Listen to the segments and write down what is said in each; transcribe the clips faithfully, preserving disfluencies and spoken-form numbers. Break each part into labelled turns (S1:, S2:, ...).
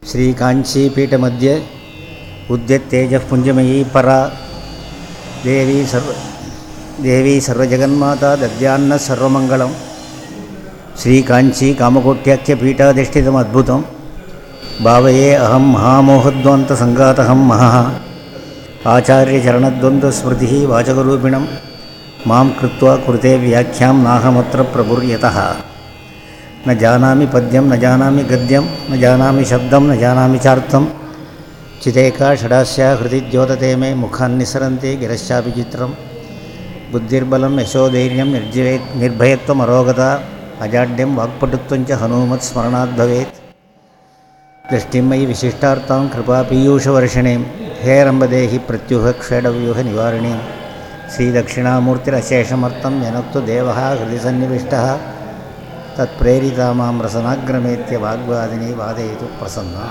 S1: श्री कांची पीठ मध्य उद्यत तेजः पुंजमयी परा देवी सर्व देवी सर्वजगन्माता दद्यान्न सर्वमंगलम श्री कांची कामकोट्याख्य पीठाधिष्ठितम अद्भुतम भावये अहम महामोहद्वांत संगातहम महः आचार्य चरणद्वंद्व स्मृति वाचकरूपिणं मां कृत्वा कुरुते व्याख्यां नाहमत्र प्रभुर्यतः न जानामि पद्यं न जानामि गद्यं न जानामि शब्दं न जानामि चार्थं चिदेका षडास्या हृदि द्योतते मे मुखान्निसरन्ति गिरश्चापि चित्रं बुद्धिर्बलं यशोधैर्यं निर्जय निर्भयत्वम् अरोगता अजाड्यं वाक्पटुत्वं च हनूमत् स्मरणात् भवेत् दृष्टिं मयि विशिष्टार्थां कृपापीयूषवर्षिणीं हेरम्बदेहि प्रत्युह क्षेडव्यूहनिवारिणीं श्रीदक्षिणामूर्तिरशेषमर्थं यनक्तु देवः हृदि सन्निविष्टः तत्प्रेरिता मां रसनाग्रमेत्य वाग्वादिनी वादयतु प्रसन्ना.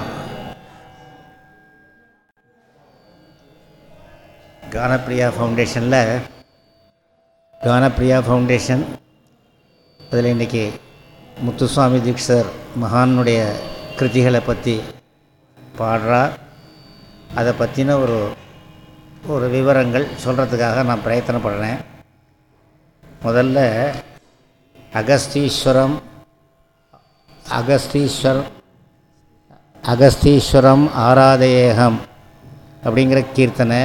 S1: கானப்பிரியா ஃபவுண்டேஷனில் கானப்பிரியா ஃபவுண்டேஷன் அதில் இன்றைக்கி முத்துசுவாமி தீக்ஷிதர் மகானுடைய கிருதிகளை பற்றி பாடுறா. அதை பற்றின ஒரு ஒரு விவரங்கள் சொல்கிறதுக்காக நான் பிரயத்தனப்படுறேன். முதல்ல அகஸ்தீஸ்வரம் அகஸ்தீஸ்வர் அகஸ்தீஸ்வரம் ஆராதயேகம் அப்படிங்கிற கீர்த்தனை.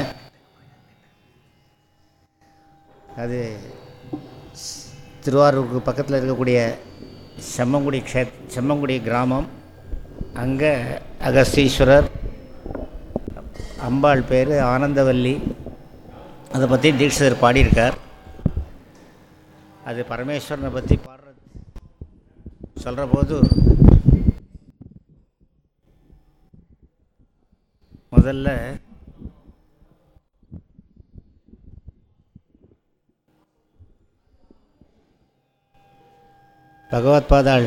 S1: அது திருவாரூருக்கு பக்கத்தில் இருக்கக்கூடிய செம்மங்குடி க்ஷேத் செம்மங்குடி கிராமம். அங்கே அகஸ்தீஸ்வரர், அம்பாள் பேர் ஆனந்தவல்லி. அதை பற்றி தீக்ஷிதர் பாடியிருக்கார். அது பரமேஸ்வரனை பற்றி பாடுற சொல்கிற போது முதல்ல பகவத் பாதாள்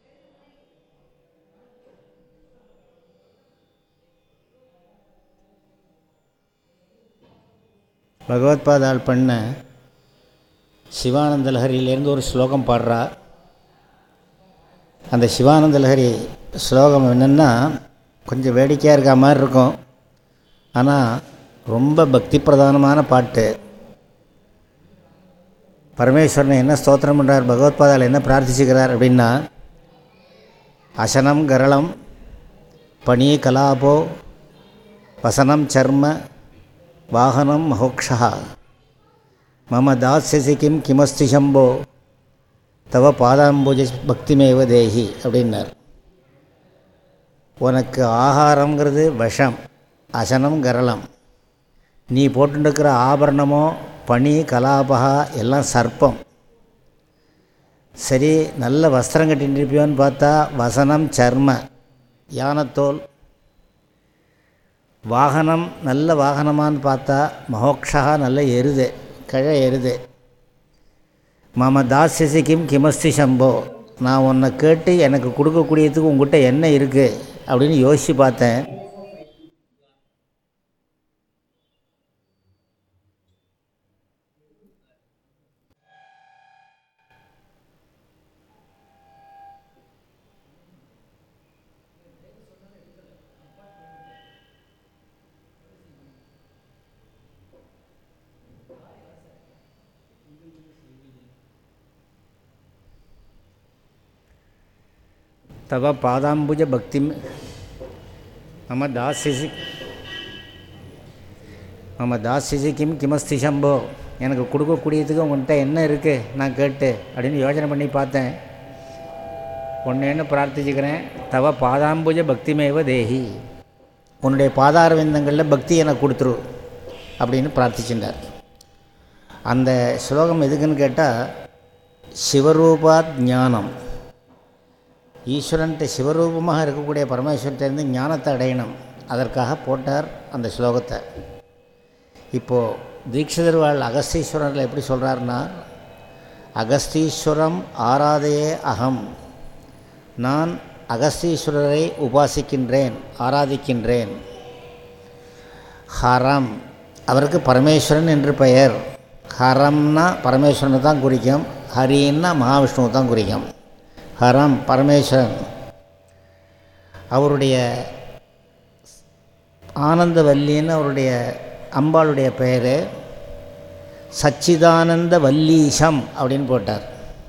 S1: பகவத் பாதாள் பண்ண சிவானந்த லஹரியிலேருந்து ஒரு ஸ்லோகம் பாடுறா. அந்த சிவானந்த லஹரி ஸ்லோகம் என்னென்னா கொஞ்சம் வேடிக்கையாக இருக்க மாதிரி இருக்கும், ஆனால் ரொம்ப பக்தி பிரதானமான பாட்டு. பரமேஸ்வரனை என்ன ஸ்தோத்திரம் பண்ணுறார், பகவத்பாதால் என்ன பிரார்த்திச்சுக்கிறார் அப்படின்னா, அசனம் கரளம் பணி கலாபோ வசனம் சர்ம வாகனம் மகோக்ஷா மம தாஸ்யசி கிம் கிமஸ்தி சம்போ தவ பாதாம்புஜ பக்திமேவ தேஹி அப்படின்னார். உனக்கு ஆகாரங்கிறது விஷம், அசனம் கரளம், நீ போட்டுருக்கிற ஆபரணமோ பனி கலாபகா எல்லாம் சர்ப்பம். சரி, நல்ல வஸ்திரம் கட்டின்னு இருப்பியோன்னு பார்த்தா வசனம் சர்ம யானத்தோல். வாகனம் நல்ல வாகனமானு பார்த்தா மகோக்ஷா நல்ல எருது, கழ எருது. மம தாஸ்யசி கிம் கிமஸ்தி சம்போ, நான் உன்னை கேட்டு எனக்கு கொடுக்கக்கூடியதுக்கு உங்கள்கிட்ட என்ன இருக்குது அப்படின்னு யோசித்து பார்த்தேன். தவ பாதாம்புஜ பக்தி மம தாஸ்யசி மம தாஸ்யசி கிம் கிமஸ்தி சம்போ, எனக்கு கொடுக்கக்கூடியதுக்கு உங்கள்கிட்ட என்ன இருக்குது நான் கேட்டு அப்படின்னு யோசனை பண்ணி பார்த்தேன். ஒன்றேன்னு பிரார்த்திச்சுக்கிறேன், தவ பாதாம்புஜ பக்திமேவ தேஹி, உன்னுடைய பாதார விந்தங்களில் பக்தி எனக்கு கொடுத்துரு அப்படின்னு பிரார்த்திச்சுட்டார். அந்த ஸ்லோகம் எதுக்குன்னு கேட்டால், சிவரூபாத் ஞானம், ஈஸ்வரன்ட்டு சிவரூபமாக இருக்கக்கூடிய பரமேஸ்வரன்லேருந்து ஞானத்தை அடையணும், அதற்காக போட்டார் அந்த ஸ்லோகத்தை. இப்போது தீக்ஷிதர் வாழ் அகஸ்தீஸ்வரரில் எப்படி சொல்கிறாருன்னா, அகஸ்தீஸ்வரம் ஆராதையே அகம், நான் அகஸ்தீஸ்வரரை உபாசிக்கின்றேன், ஆராதிக்கின்றேன். ஹரம், அவருக்கு பரமேஸ்வரன் என்று பெயர். ஹரம்னா பரமேஸ்வரனை தான் குறிக்கும், ஹரின்னா மகாவிஷ்ணுவை தான் குறிக்கும். ஹரம் பரமேஸ்வரன். அவருடைய ஆனந்தவல்லின்னு அவருடைய அம்பாளுடைய பெயர். சச்சிதானந்த வல்லீஷம் அப்படின்னு போட்டார்.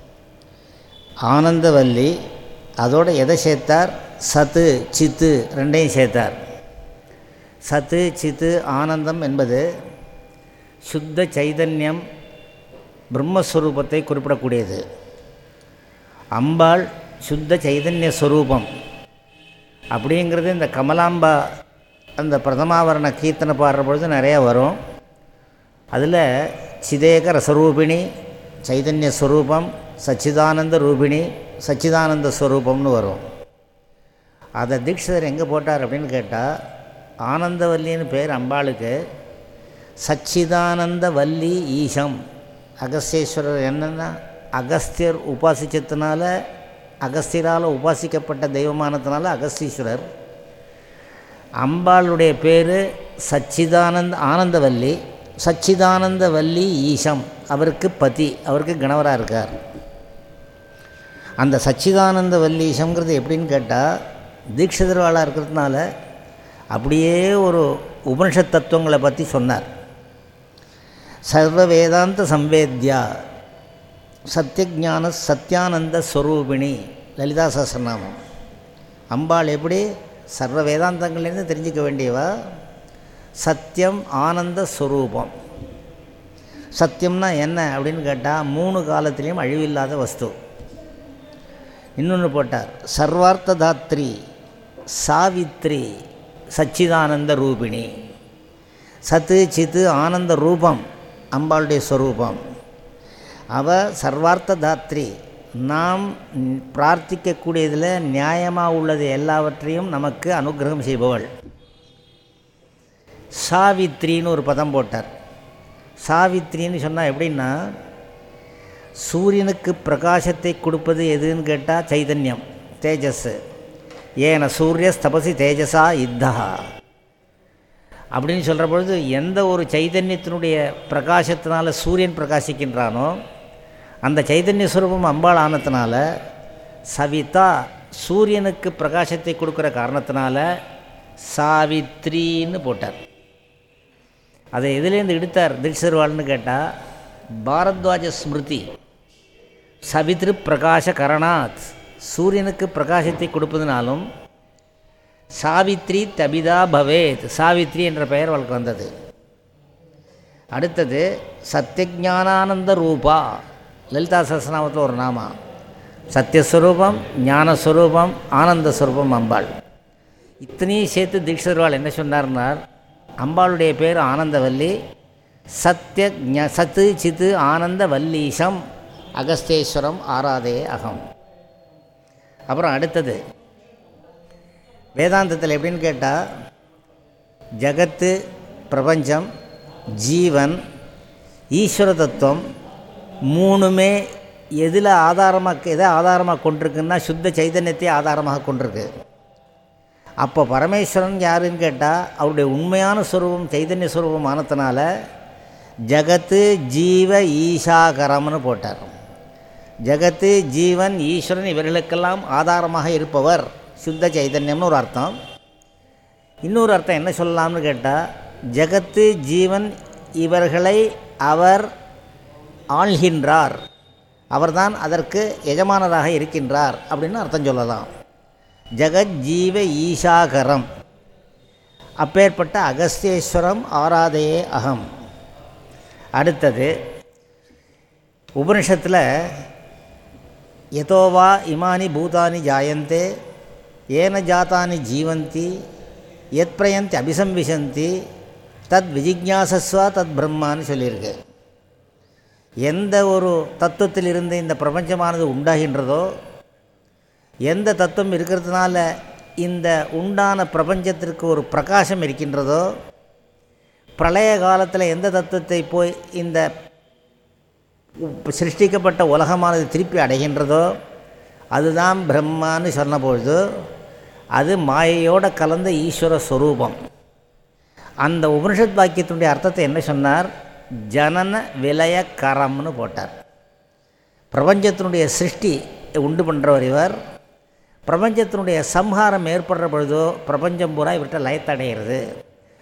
S1: ஆனந்தவல்லி அதோடு எதை சேர்த்தார்? சத்து சித்து ரெண்டையும் சேர்த்தார். சத்து சித்து ஆனந்தம் என்பது சுத்த சைதன்யம் பிரம்மஸ்வரூபத்தை குறிப்பிடக்கூடியது. அம்பாள் சுத்த சைதன்ய ஸ்வரூபம் அப்படிங்கிறது இந்த கமலாம்பா அந்த பிரதமாவரண கீர்த்தனை பாடுற பொழுது நிறையா வரும். அதில் சிதேக ரசரூபிணி சைதன்ய ஸ்வரூபம், சச்சிதானந்த ரூபிணி சச்சிதானந்த ஸ்வரூபம்னு வரும். அதை தீட்சிதர் எங்கே போட்டார் அப்படின்னு கேட்டால், ஆனந்தவல்லின்னு பேர் அம்பாளுக்கு, சச்சிதானந்த வல்லி ஈஷம். அகஸ்தீஸ்வரர் என்னென்னா அகஸ்தியர் உபாசிச்சதுனால, அகஸ்தியரால் உபாசிக்கப்பட்ட தெய்வமானதுனால அகஸ்தீஸ்வரர். அம்பாளுடைய பேர் சச்சிதானந்த ஆனந்தவல்லி, சச்சிதானந்த வல்லி ஈஷம். அவருக்கு பதி, அவருக்கு கணவராக இருக்கார். அந்த சச்சிதானந்த வல்லீஷங்கிறது எப்படின்னு கேட்டால், தீட்சிதர்வாளாக இருக்கிறதுனால அப்படியே ஒரு உபனிஷத் தத்துவங்களை பற்றி சொன்னார். சர்வ வேதாந்த சம்வேத்யா சத்யஜான சத்யானந்த ஸ்வரூபிணி லலிதா சஹஸ்ரநாமம். அம்பாள் எப்படி சர்வ வேதாந்தங்கள்லேருந்து தெரிஞ்சிக்க வேண்டியவா, சத்தியம் ஆனந்த ஸ்வரூபம். சத்தியம்னா என்ன அப்படின்னு கேட்டால், மூணு காலத்திலையும் அழிவில்லாத வஸ்து. இன்னொன்று போட்டார், சர்வார்த்த தாத்ரி சாவித்ரி சச்சிதானந்த ரூபிணி. சத்து சித்து ஆனந்த ரூபம் அம்பாளுடைய ஸ்வரூபம். அவ சர்வார்த்த தாத்ரி, நாம் பிரார்த்திக்கக்கூடியதில் நியாயமாக உள்ளது எல்லாவற்றையும் நமக்கு அனுகிரகம் செய்பவள். சாவித்ரின்னு ஒரு பதம் போட்டார். சாவித்ரின்னு சொன்னால் எப்படின்னா, சூரியனுக்கு பிரகாசத்தை கொடுப்பது எதுன்னு கேட்டால் சைதன்யம், தேஜஸ். ஏன சூரிய தபசி தேஜஸா இத்தா அப்படின்னு சொல்கிற பொழுது, எந்த ஒரு சைதன்யத்தினுடைய பிரகாசத்தினால சூரியன் பிரகாசிக்கின்றானோ அந்த சைதன்ய ஸ்வரூபம் அம்பாள் ஆனத்தினால, சவிதா சூரியனுக்கு பிரகாசத்தை கொடுக்குற காரணத்தினால சாவித்ரின்னு போட்டார். அதை எதுலேருந்து எடுத்தார் தீட்சிதர்வாள்னு கேட்டால், பாரத்வாஜ ஸ்மிருதி சவித்ரு பிரகாச கரணாத், சூரியனுக்கு பிரகாசத்தை கொடுப்பதுனாலும் சாவித்ரி தபிதா பவேத், சாவித்ரி என்ற பெயர் அவளுக்கு வந்தது. அடுத்தது சத்யஜானானந்த ரூபா, லலிதா சஹஸ்ரநாமத்தில் ஒரு நாமா. சத்யஸ்வரூபம், ஞானஸ்வரூபம், ஆனந்தஸ்வரூபம் அம்பாள். இத்தனையும் சேர்த்து தீட்சிதர்வாள் என்ன சொன்னார்னார், அம்பாளுடைய பேர் ஆனந்தவல்லி, சத்ய சத்து சித்து ஆனந்த வல்லீஷம் அகஸ்தேஸ்வரம் ஆராதே அகம். அப்புறம் அடுத்தது வேதாந்தத்தில் எப்படின்னு கேட்டால், ஜகத்து பிரபஞ்சம் ஜீவன் ஈஸ்வர தத்துவம் மூணுமே எதில் ஆதாரமாக எதை ஆதாரமாக கொண்டிருக்குன்னா சுத்த சைதன்யத்தை ஆதாரமாக கொண்டிருக்கு. அப்போ பரமேஸ்வரன் யாருன்னு கேட்டால், அவருடைய உண்மையான ஸ்வரூபம் சைதன்ய ஸ்வரூபம் ஆனத்தினால ஜகத்து ஜீவ ஈஷாகரம்னு போட்டார். ஜகத்து ஜீவன் ஈஸ்வரன் இவர்களுக்கெல்லாம் ஆதாரமாக இருப்பவர் சுத்த சைதன்யம்னு ஒரு அர்த்தம். இன்னொரு அர்த்தம் என்ன சொல்லலாம்னு கேட்டால், ஜகத்து ஜீவன் இவர்களை அவர் ஆள்கின்றார், அவர்தான் அதற்கு எஜமானராக இருக்கின்றார் அப்படின்னு அர்த்தம் சொல்லலாம். ஜகத் ஜீவ ஈஷாகரம். அப்பேற்பட்ட அகஸ்தேஸ்வரம் ஆராதையே அகம். அடுத்தது உபனிஷத்தில் யதோவா இமானி பூதானி ஜாயந்தே ஏன ஜாத்தானி ஜீவந்தி யத் பிரயந்தி அபிசம்விசந்தி தத் விஜிக்ஞாசஸ்வா தத் பிரம்மான்னு சொல்லியிருக்கு. எந்த ஒரு தத்துவத்திலிருந்து இந்த பிரபஞ்சமானது உண்டாகின்றதோ, எந்த தத்துவம் இருக்கிறதுனால இந்த உண்டான பிரபஞ்சத்திற்கு ஒரு பிரகாசம் இருக்கின்றதோ, பிரளய காலத்தில் எந்த தத்துவத்தை போய் இந்த சிருஷ்டிக்கப்பட்ட உலகமானது திருப்பி அடைகின்றதோ அதுதான் பிரம்மான்னு சொன்னபொழுது அது மாயையோடு கலந்த ஈஸ்வர ஸ்வரூபம். அந்த உபனிஷத் வாக்கியத்தினுடைய அர்த்தத்தை என்ன சொன்னார், ஜனன விலய கரம்னு போட்டார். பிரபஞ்சத்தினுடைய சிருஷ்டி உண்டு பண்ணுறவர் இவர். பிரபஞ்சத்தினுடைய சம்ஹாரம் ஏற்படுற பொழுதோ பிரபஞ்சம் பூரா இவர்கிட்ட லயத்தடைகிறது.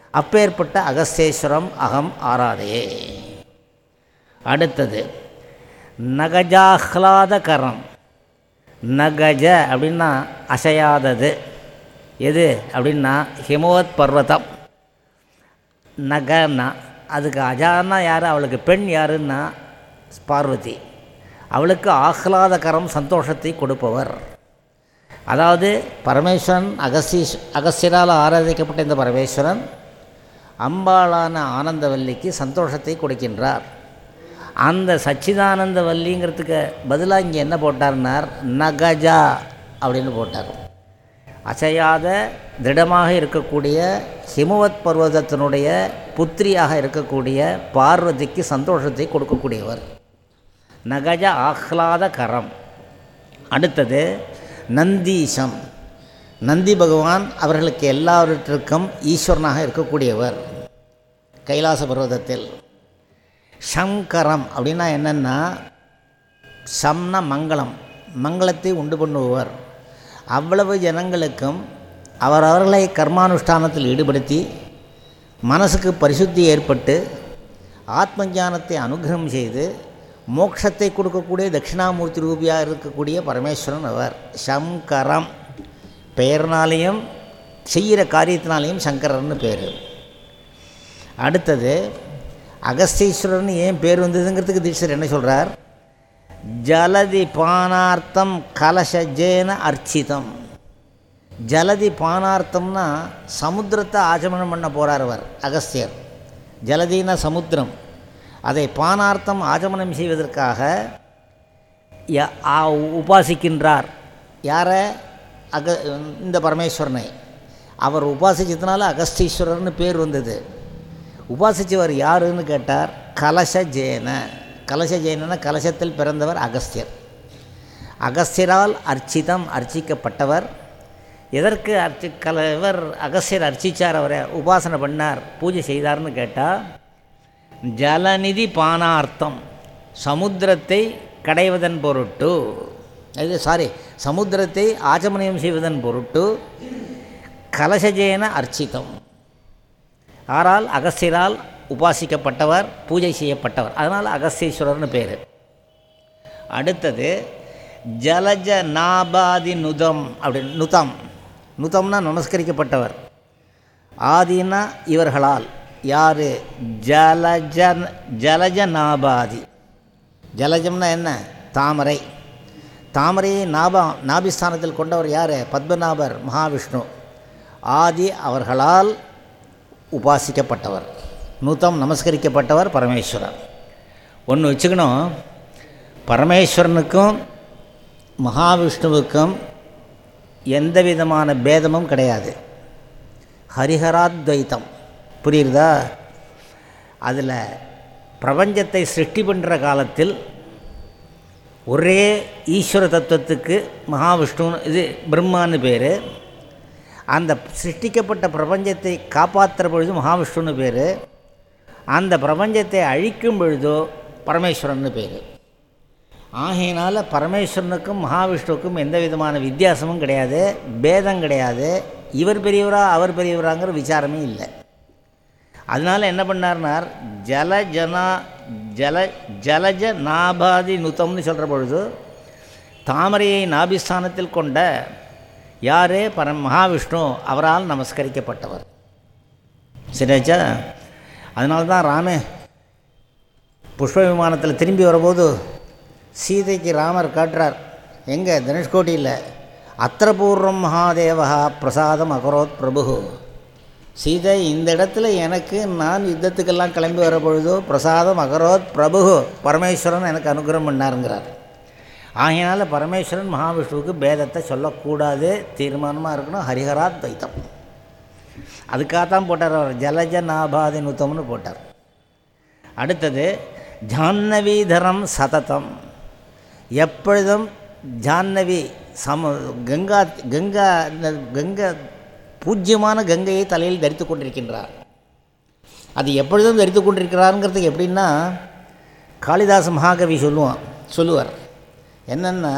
S1: அப்பேற்பட்ட அகஸ்தீஸ்வரம் அகம் ஆராதையே. அடுத்தது நகஜாஹ்லாதகரம். நகஜ அப்படின்னா அசையாதது. எது அப்படின்னா ஹிமவத் பர்வதம். நகன்னா அதுக்கு அஜான்னா யார், அவளுக்கு பெண் யாருன்னா பார்வதி. அவளுக்கு ஆஹ்லாதகரம் சந்தோஷத்தை கொடுப்பவர். அதாவது பரமேஸ்வரன் அகஸ்தீஷ் அகஸ்தியரால் ஆராதிக்கப்பட்ட இந்த பரமேஸ்வரன் அம்பாளான ஆனந்தவல்லிக்கு சந்தோஷத்தை கொடுக்கின்றார். அந்த சச்சிதானந்த வல்லிங்கிறதுக்கு பதிலாக இங்கே என்ன போட்டார்னார், நகஜா அப்படின்னு போட்டார். அசையாத திடமாக இருக்கக்கூடிய ஹிமவத் பர்வதத்தினுடைய புத்திரியாக இருக்கக்கூடிய பார்வதிக்கு சந்தோஷத்தை கொடுக்கக்கூடியவர். நகஜ ஆஹ்லாத கரம். அடுத்தது நந்தீசம். நந்தி பகவான் அவர்களுக்கு எல்லாவற்றிற்கும் ஈஸ்வரனாக இருக்கக்கூடியவர் கைலாச பர்வதத்தில். சங்கரம் அப்படின்னா என்னென்னா, சம்ன மங்களம், மங்களத்தை உண்டு பண்ணுபவர். அவ்வளவு ஜனங்களுக்கும் அவரவர்களை கர்மானுஷ்டானத்தில் ஈடுபடுத்தி மனசுக்கு பரிசுத்தி ஏற்பட்டு ஆத்ம ஞானத்தை அனுகிரகம் செய்து மோட்சத்தை கொடுக்கக்கூடிய தட்சிணாமூர்த்தி ரூபியாக இருக்கக்கூடிய பரமேஸ்வரன் அவர். சங்கரம் பெயர்னாலேயும் செய்கிற காரியத்தினாலேயும் சங்கரன்னு பேர். அடுத்தது அகஸ்தீஸ்வரன் ஏன் பேர் வந்ததுங்கிறதுக்கு தீட்சர் என்ன சொல்கிறார், ஜலதி பானார்த்தம் கலசஜேன அர்ச்சிதம். ஜலதி பானார்த்தம்னா சமுத்திரத்தை ஆச்சமனம் பண்ண போகிறார் அவர் அகஸ்தியர். ஜலதினா சமுத்திரம், அதை பானார்த்தம் ஆச்சமனம் செய்வதற்காக உபாசிக்கின்றார். யாரை, அக இந்த பரமேஸ்வரனை. அவர் உபாசிச்சதுனால அகஸ்தீஸ்வரர்னு பேர் வந்தது. உபாசித்தவர் யாருன்னு கேட்டார், கலசஜேன. கலசஜேன கலசத்தில் பிறந்தவர் அகஸ்தியர். அகஸ்தியரால் அர்ச்சிதம், அர்ச்சிக்கப்பட்டவர். எதற்கு அர்ச்சி கல இவர் அகஸ்தியர் அர்ச்சித்தார், அவரை உபாசனை பண்ணார், பூஜை செய்தார்னு கேட்டால், ஜலநிதி பானார்த்தம், சமுத்திரத்தை கடைவதன் பொருட்டு, இது சாரி சமுத்திரத்தை ஆச்சமனியம் செய்வதன் பொருட்டு கலசஜேன அர்ச்சிதம். ஆறால் அகஸ்தியரால் உபாசிக்கப்பட்டவர், பூஜை செய்யப்பட்டவர். அதனால் அகஸ்தீஸ்வரர்னு பேர். அடுத்தது ஜலஜ நாபாதி நுதம் அப்படின்னு. நுதம், நுதம்னா நமஸ்கரிக்கப்பட்டவர். ஆதினா இவர்களால். யார், ஜலஜ ஜலஜ நாபாதி. ஜலஜம்னா என்ன, தாமரை. தாமரையை நாபா நாபிஸ்தானத்தில் கொண்டவர் யார், பத்மநாபர் மகாவிஷ்ணு. ஆதி அவர்களால் உபாசிக்கப்பட்டவர், நூத்தம் நமஸ்கரிக்கப்பட்டவர் பரமேஸ்வரர். ஒன்று வச்சுக்கணும், பரமேஸ்வரனுக்கும் மகாவிஷ்ணுவுக்கும் எந்த விதமான பேதமும் கிடையாது. ஹரிஹராத்வைத்தம், புரியுறதா? அதில் பிரபஞ்சத்தை சிருஷ்டி பண்ணுற காலத்தில் ஒரே ஈஸ்வர தத்துவத்துக்கு மகாவிஷ்ணு, இது பிரம்மான்னு பேர். அந்த சிருஷ்டிக்கப்பட்ட பிரபஞ்சத்தை காப்பாற்றுற பொழுது மகாவிஷ்ணுன்னு பேர். அந்த பிரபஞ்சத்தை அழிக்கும் பொழுதோ பரமேஸ்வரன்னு பேர். ஆகையினால் பரமேஸ்வரனுக்கும் மகாவிஷ்ணுவுக்கும் எந்த விதமான வித்தியாசமும் கிடையாது, பேதம் கிடையாது. இவர் பெரியவரா அவர் பெரியவராங்கிற விசாரமே இல்லை. அதனால் என்ன பண்ணார்னார், ஜல ஜனா ஜல ஜலஜ நாபாதி நுத்தம்னு சொல்கிற பொழுது தாமரையை நாபிஸ்தானத்தில் கொண்ட யாரே பரம் மகாவிஷ்ணு, அவரால் நமஸ்கரிக்கப்பட்டவர். சரியாச்சா? அதனால தான் ராமே புஷ்ப விமானத்தில் திரும்பி வரும்போது சீதைக்கு ராமர் காட்டுறார். எங்கே, தனுஷ்கோட்டியில். அத்திரபூர்வம் மகாதேவா பிரசாதம் அகரோத் பிரபு. சீதை, இந்த இடத்துல எனக்கு நான் யுத்தத்துக்கெல்லாம் கிளம்பி வர பொழுதோ பிரசாதம் அகரோத் பிரபு, பரமேஸ்வரன் எனக்கு அனுகிரகம் பண்ணாருங்கிறார். ஆகையினால் பரமேஸ்வரன் மகாவிஷ்ணுவுக்கு பேதத்தை சொல்லக்கூடாது, தீர்மானமாக இருக்கணும். ஹரிஹராத் துவைத்தம். அதுக்காகத்தான் போட்டார் அவர், ஜலஜ நாபாதி நுத்தம்னு போட்டார். அடுத்தது ஜான்னவீதரம் சததம். எப்பொழுதும் ஜான்னவி சம கங்கா கங்கா கங்கா பூஜ்யமான கங்கையை தலையில் தரித்து கொண்டிருக்கின்றார். அது எப்பொழுதும் தரித்து கொண்டிருக்கிறாருங்கிறதுக்கு எப்படின்னா, காளிதாச மகாகவி சொல்லுவான் சொல்லுவார் என்னென்னா,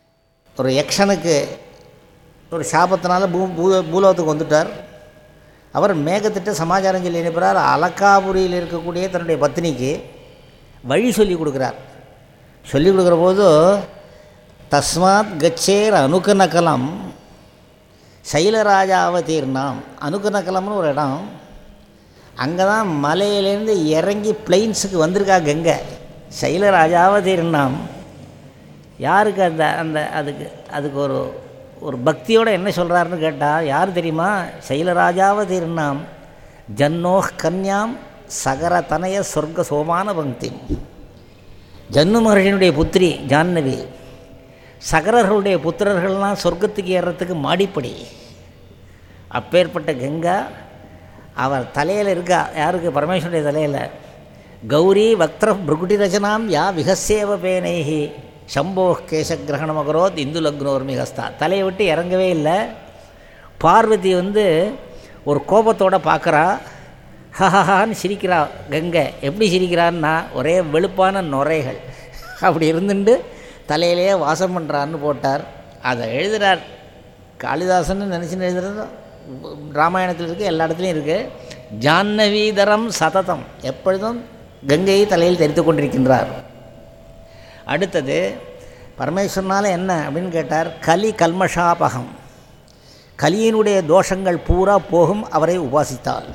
S1: ஒரு யக்ஷனுக்கு ஒரு சாபத்தினால பூ பூ பூலோகத்துக்கு வந்துட்டார். அவர் மேகத்திட்ட சமாச்சாரம் சொல்லி அனுப்புகிறார். அலக்காபுரியில் இருக்கக்கூடிய தன்னுடைய பத்னிக்கு வழி சொல்லி கொடுக்குறார். சொல்லி கொடுக்குற போது தஸ்மாத் கச்சேர் அனுகநகலம் சைலராஜாவதீர்ணாம். அனுகநகலம்னு ஒரு இடம், அங்கே தான் மலையிலேருந்து இறங்கி பிளெயின்ஸுக்கு வந்திருக்கா கங்கை. சைலராஜாவதீர்ணாம் யாருக்கு அந்த அந்த அதுக்கு அதுக்கு ஒரு ஒரு பக்தியோடு என்ன சொல்கிறாருன்னு கேட்டால் யார் தெரியுமா? சைலராஜாவதீர்ணாம் ஜன்னோஹ் கன்யாம் சகர தனய சொர்க்க சோமான பங்கி. ஜன்னு மகர்ஷியினுடைய புத்திரி ஜான்னவி, சகரர்களுடைய புத்திரர்கள்லாம் சொர்க்கத்துக்கு ஏறுறதுக்கு மாடிப்படி. அப்பேற்பட்ட கங்கா அவர் தலையில் இருக்கா. யாருக்கு? பரமேஸ்வருடைய தலையில். கௌரி வக்திர பிருகுட்டி ரச்சனாம் யா விகசேவ பேனைஹி சம்போ கேசகிரகணமகரோத் இந்து லக்னோர் மிகஸ்தா. தலையை விட்டு இறங்கவே இல்லை. பார்வதி வந்து ஒரு கோபத்தோடு பார்க்குறா. ஹஹஹான்னு சிரிக்கிறா கங்கை. எப்படி சிரிக்கிறான்னா ஒரே வெளுப்பான நுரைகள் அப்படி இருந்துட்டு தலையிலேயே வாசம் பண்ணுறான்னு போட்டார். அதை எழுதுகிறார் காளிதாசன் நினச்சின்னு எழுதுறது ராமாயணத்தில் இருக்குது, எல்லா இடத்துலையும் இருக்குது. ஜான்னவீதரம் சததம், எப்பொழுதும் கங்கையை தலையில் தெரித்து கொண்டிருக்கின்றார். அடுத்தது பரமேஸ்வரனால் என்ன அப்படின்னு கேட்டார். கலி கல்மஷாபகம், கலியினுடைய தோஷங்கள் பூரா போகும் அவரை உபாசித்தால்.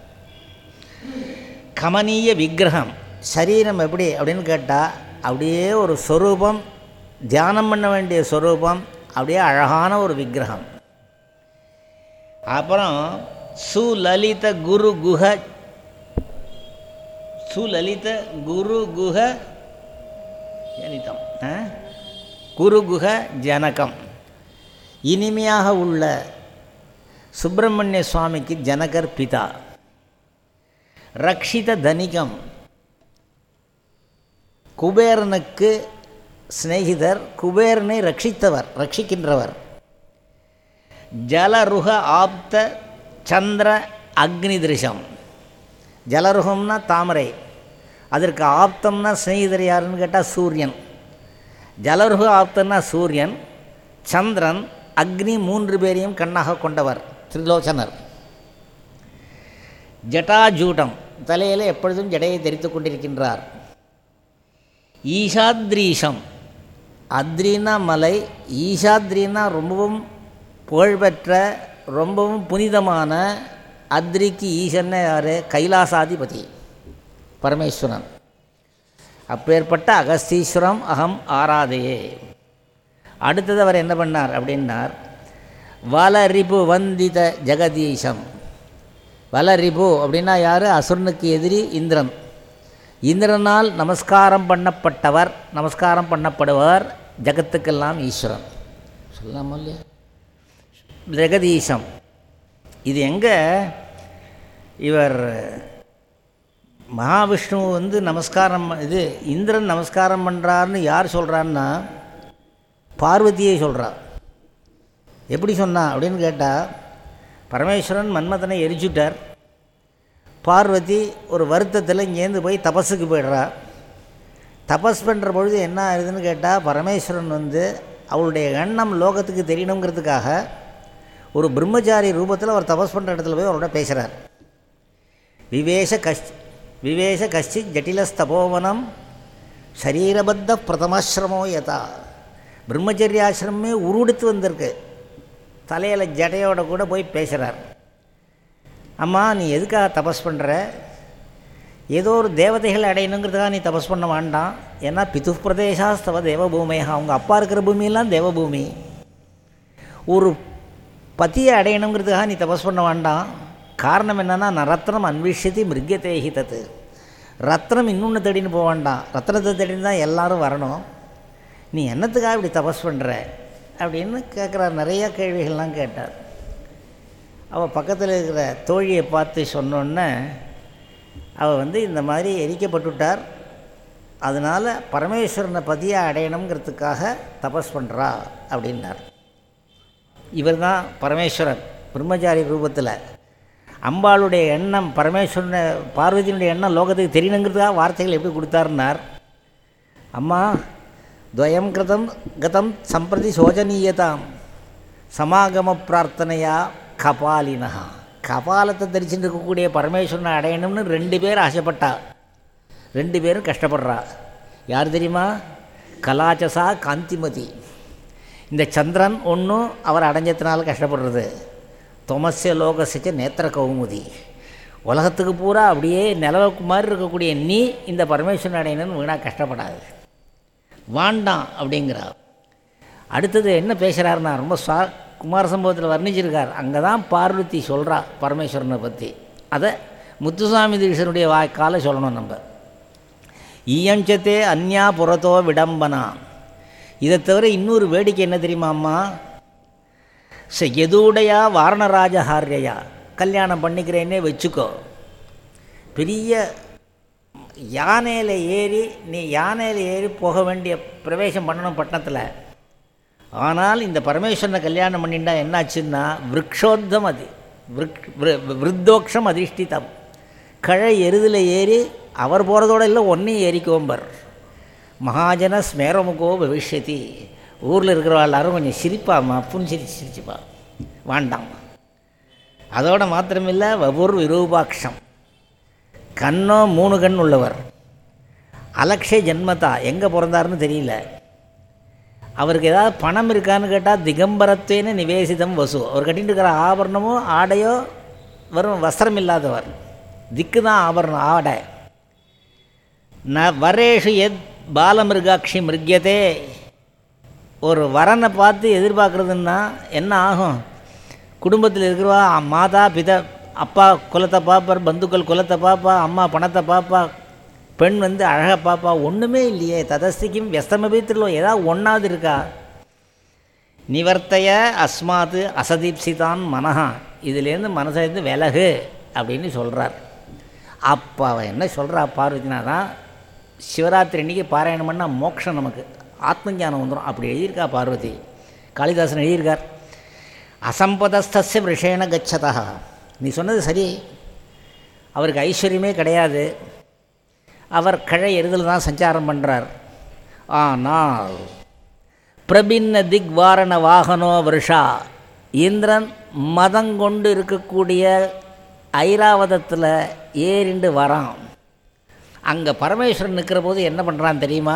S1: கமனீய விக்கிரகம், சரீரம் எப்படி அப்படின்னு கேட்டால் அப்படியே ஒரு ஸ்வரூபம், தியானம் பண்ண வேண்டிய ஸ்வரூபம், அப்படியே அழகான ஒரு விக்கிரகம். அப்புறம் சுலலித குரு குஹ சுலலித குரு குஹ ஜனிதம் குரு குஹ ஜனகம், இனிமையாக உள்ள சுப்பிரமணிய சுவாமிக்கு ஜனகர் பிதா. ரக்ஷித தனிகம், குபேரனுக்கு சிநேகிதர், குபேரனை ரட்சித்தவர், ரட்சிக்கின்றவர். ஜலருக ஆப்த சந்திர அக்னி திருஷம். ஜலருகம்னா தாமரை, அதற்கு ஆப்தம்னா சிநேகிதர் யாருன்னு கேட்டால் சூரியன். ஜலருக ஆப்தன்னா சூரியன், சந்திரன், அக்னி மூன்று பேரையும் கண்ணாக கொண்டவர் திரிலோச்சனர். ஜட்டாஜூட்டம், தலையில் எப்பொழுதும் ஜடையை தரித்து கொண்டிருக்கின்றார். ஈஷாத்ரீஷம், அத்ரினா மலை, ஈஷாத்ரினா ரொம்பவும் புகழ்பெற்ற ரொம்பவும் புனிதமான. அத்ரிக்கு ஈசன்னு யார்? கைலாசாதிபதி பரமேஸ்வரன். அப்பேற்பட்ட அகஸ்தீஸ்வரம் அகம் ஆராதையே. அடுத்தது அவர் என்ன பண்ணார் அப்படின்னார். வலரிபு வந்தித ஜெகதீஷம். வலரிபு அப்படின்னா யார்? அசுரனுக்கு எதிரி இந்திரன். இந்திரனால் நமஸ்காரம் பண்ணப்பட்டவர், நமஸ்காரம் பண்ணப்படுவார், ஜகத்துக்கெல்லாம் ஈஸ்வரன் சொல்லலாமா இல்லையா? ஜெகதீசம். இது எங்கே? இவர் மகாவிஷ்ணு வந்து நமஸ்காரம், இது இந்திரன் நமஸ்காரம் பண்ணுறாருன்னு யார் சொல்கிறான்னா பார்வதியை சொல்கிறார். எப்படி சொன்னா அப்படின்னு கேட்டால், பரமேஸ்வரன் மன்மதனை எரிச்சுட்டார். பார்வதி ஒரு வருத்தத்தில் இங்கேருந்து போய் தபஸுக்கு போய்டுறா. தபஸ் பண்ணுற பொழுது என்ன ஆகுதுன்னு கேட்டால், பரமேஸ்வரன் வந்து அவளுடைய எண்ணம் லோகத்துக்கு தெரியணுங்கிறதுக்காக ஒரு பிரம்மச்சாரி ரூபத்தில் அவர் தபஸ் பண்ணுற இடத்துல போய் அவரோட பேசுகிறார். விவேஷ கஷ் விவேஷ கஷ்டித் ஜட்டிலஸ்தபோவனம் சரீரபத்த பிரதமாசிரமோ யதா. பிரம்மச்சரியாசிரமே உருவெடுத்து வந்திருக்கு. தலையில் ஜடையோட கூட போய் பேசுகிறார். அம்மா, நீ எதுக்காக தபஸ் பண்ணுற? ஏதோ ஒரு தேவதைகளை அடையணுங்கிறதுக்காக நீ தபஸ் பண்ண வேண்டாம். ஏன்னா பிது பிரதேசாஸ்தவ தேவபூமியாக, அவங்க அப்பா இருக்கிற பூமியெல்லாம் தேவபூமி. ஒரு பத்தியை அடையணுங்கிறதுக்காக நீ தபஸ் பண்ண வேண்டாம். காரணம் என்னென்னா, நான் ரத்னம் அன்விஷதி மிருகத்தேகி தத்து. ரத்னம் இன்னொன்று தேடின்னு போக வேண்டாம், ரத்னத்தை தேடின்னு தான் எல்லோரும் வரணும். நீ என்னத்துக்காக இப்படி தபஸ் பண்ணுற அப்படின்னு கேட்குறார். நிறையா கேள்விகள்லாம் கேட்டார். அவள் பக்கத்தில் இருக்கிற தோழியை பார்த்து சொன்னோன்னே அவள் வந்து இந்த மாதிரி எரிக்கப்பட்டுட்டார், அதனால் பரமேஸ்வரனை பதியாக அடையணுங்கிறதுக்காக தபஸ் பண்ணுறா அப்படின்னார். இவர் தான் பரமேஸ்வரன் பிரம்மச்சாரி ரூபத்தில். அம்பாளுடைய எண்ணம், பரமேஸ்வரனை பார்வதியினுடைய எண்ணம் லோகத்துக்கு தெரியணுங்கிறதுக்காக வார்த்தைகள் எப்படி கொடுத்தாருன்னார். அம்மா, துவயம் கிருதம் கதம் சம்பிரதி சோஜனீயதாம் சமாகம பிரார்த்தனையா கபாலினா. கபாலத்தை தரிச்சுட்டு இருக்கக்கூடிய பரமேஸ்வரனை அடையணும்னு ரெண்டு பேர் ஆசைப்பட்டா, ரெண்டு பேரும் கஷ்டப்படுறா. யார் தெரியுமா? கலாச்சசா காந்திமதி. இந்த சந்திரன் ஒன்றும் அவர் அடைஞ்சதுனால கஷ்டப்படுறது, தொமசிய லோகசிச்ச நேத்திர கௌமுதி, உலகத்துக்கு பூரா அப்படியே நிலவுக்கு மாதிரி இருக்கக்கூடிய நீ இந்த பரமேஸ்வரன் அடையணும்னு வீணாக கஷ்டப்படாது, வாண்டாம் அப்படிங்கிறா. அடுத்தது என்ன பேசுகிறாருன்னா, ரொம்ப சா குமார சம்பவத்தில் வர்ணிச்சிருக்கார். அங்கே தான் பார்வதி சொல்கிறா பரமேஸ்வரனை பற்றி. அதை முத்துசாமி தீட்சருடைய வாய்க்கால சொல்லணும் நம்ம. ஈயஞ்சத்தே அந்யா புறத்தோ விடம்பனா. இதை தவிர இன்னொரு வேடிக்கை என்ன தெரியுமாம்மா? ச எதுடையா வாரணராஜஹாரியா, கல்யாணம் பண்ணிக்கிறேன்னே வச்சுக்கோ, பெரிய யானையில் ஏறி நீ யானையில் ஏறி போக வேண்டிய பிரவேசம் பண்ணணும் பட்டணத்தில். ஆனால் இந்த பரமேஸ்வரனை கல்யாணம் பண்ணிட்டா என்னாச்சுன்னா விரக்ஷோத்தம், அது விருக் விருத்தோக்ஷம் அதிஷ்டிதம், கழை எருதில் ஏறி அவர் போகிறதோடு இல்லை ஒன்றையும் ஏறிக்கோம்பர். மகாஜன ஸ்மேரமுகோ பவிஷ்யதி. ஊரில் இருக்கிறவா எல்லாரும் கொஞ்சம் சிரிப்பாம்மா, புன் சிரிச்சு சிரிச்சுப்பா, வாண்டாம். அதோட மாத்திரமில்லை, வபுர் விரூபாட்சம், கண்ணோ மூணு கண் உள்ளவர், அலக்ஷய ஜன்மதா, எங்கே பிறந்தாருன்னு தெரியல, அவருக்கு ஏதாவது பணம் இருக்கான்னு கேட்டால் திகம்பரத்தேன்னு நிவேசிதம் வசு, அவர் கட்டிகிட்டு இருக்கிற ஆபரணமோ ஆடையோ வரும் வஸ்திரம் இல்லாதவர், திக்கு தான் ஆபரணம் ஆடை. ந வரேஷு எத் பாலமிருகாட்சி மிருகியதே. ஒரு வரனை பார்த்து எதிர்பார்க்குறதுன்னா என்ன ஆகும்? குடும்பத்தில் இருக்கிறவா மாதா பிதா அப்பா குலத்தை பார்ப்பார், பந்துக்கள் குலத்தை பார்ப்பா, அம்மா பணத்தை பார்ப்பா, பெண் வந்து அழகாக பார்ப்பா, ஒன்றுமே இல்லையே. ததஸ்திக்கும் வியஸ்தமபீத்திரலோ ஏதாவது ஒன்றாவது இருக்கா? நிவர்த்தைய அஸ்மாத்து அசதீப்சிதான் மனஹா, இதுலேருந்து மனசேருந்து விலகு அப்படின்னு சொல்கிறார். அப்போ அவன் என்ன சொல்கிறா பார்வதினா தான், சிவராத்திரி அன்றைக்கி பாராயணம் பண்ணால் மோட்சம், நமக்கு ஆத்ம ஞானம் வந்துடும், அப்படி எழுதியிருக்கா பார்வதி. காளிதாசன் எழுதியிருக்கார், அசம்பதஸ்தஸ்ய விஷேன கச்சதா. நீ சொன்னது சரி, அவருக்கு ஐஸ்வர்யமே கிடையாது, அவர் கழை எருதில் தான் சஞ்சாரம் பண்ணுறார். ஆனால் பிரபின்ன திக்வாரண வாகனோ வருஷா, இந்திரன் மதங்கொண்டு இருக்கக்கூடிய ஐராவதத்தில் ஏறிண்டு வரான். அங்கே பரமேஸ்வரன் நிற்கிற போது என்ன பண்ணுறான் தெரியுமா?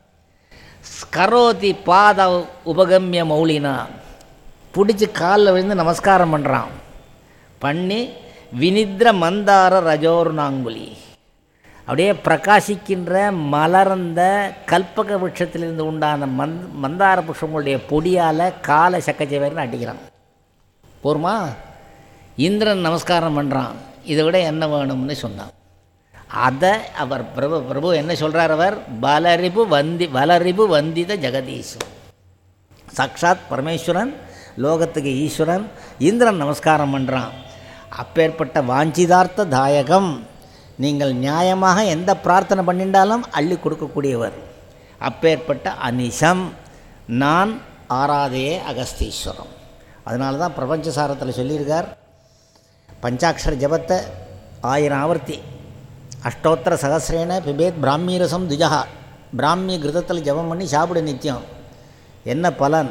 S1: ஸ்கரோதி பாத உபகமிய மௌலினா, பிடிச்சி காலில் விழுந்து நமஸ்காரம் பண்ணுறான். பண்ணி வினித்ர மந்தார ரஜோர்நாங்குலி, அப்படியே பிரகாசிக்கின்ற மலர்ந்த கல்பக விருட்சத்திலிருந்து உண்டான மந் மந்தார புஷ்பங்களுடைய பொடியால் காலை சக்கச்சவேர்னு அடிக்கிறான். போருமா? இந்திரன் நமஸ்காரம் பண்ணுறான், இதை விட என்ன வேணும்னு சொன்னான். அதை அவர் பிரபு பிரபு என்ன சொல்கிறார்? அவர் பலரிபு வந்தி பலரிபு வந்தித ஜெகதீஸ்வரன், சாக்ஷாத் பரமேஸ்வரன், லோகத்துக்கு ஈஸ்வரன். இந்திரன் நமஸ்காரம் பண்ணுறான். அப்பேற்பட்ட வாஞ்சிதார்த்த தாயகம், நீங்கள் நியாயமாக எந்த பிரார்த்தனை பண்ணிட்டாலும் அள்ளி கொடுக்கக்கூடியவர். அப்பேற்பட்ட அனிஷம் நான் ஆராதையே அகஸ்தீஸ்வரம். அதனால தான் பிரபஞ்சசாரத்தில் சொல்லியிருக்கார், பஞ்சாட்சர ஜபத்தை ஆயிரம் ஆவர்த்தி அஷ்டோத்திர சகசிரேன பிபேத் பிராமியரசம் துஜா, பிராமிய கிருதத்தில் ஜபம் பண்ணி சாப்பிடு நித்தியம். என்ன பலன்?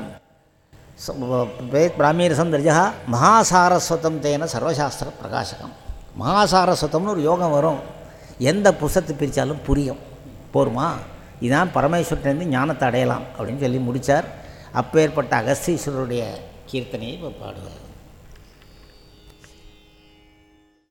S1: பிபேத் பிராமியரசம் துஜா மகாசாரஸ்வதம் தேன சர்வசாஸ்திர பிரகாசகம். மகாசாரஸ்வதம்னு ஒரு யோகம் வரும், எந்த புஸ்தத்தை பிரித்தாலும் புரியும். போருமா? இதுதான் பரமேஸ்வரன்லேருந்து ஞானத்தை அடையலாம் அப்படின்னு சொல்லி முடித்தார். அப்பேற்பட்ட அகஸ்தீஸ்வரருடைய கீர்த்தனையை இப்போ பாடுவார்.